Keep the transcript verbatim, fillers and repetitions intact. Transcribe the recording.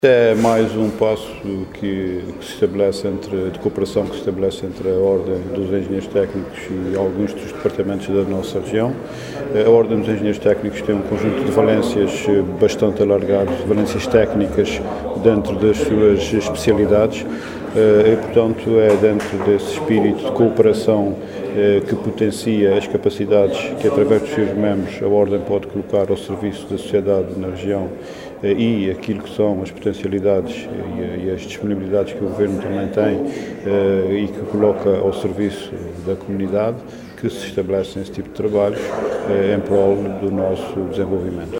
É mais um passo que, que se estabelece entre, de cooperação que se estabelece entre a Ordem dos Engenheiros Técnicos e alguns dos departamentos da nossa região. A Ordem dos Engenheiros Técnicos tem um conjunto de valências bastante alargado, de valências técnicas dentro das suas especialidades e, portanto, é dentro desse espírito de cooperação que potencia as capacidades que, através dos seus membros, a Ordem pode colocar ao serviço da sociedade na região e aquilo que são as potencialidades e as disponibilidades que o Governo também tem e que coloca ao serviço da comunidade, que se estabelecem esse tipo de trabalhos em prol do nosso desenvolvimento.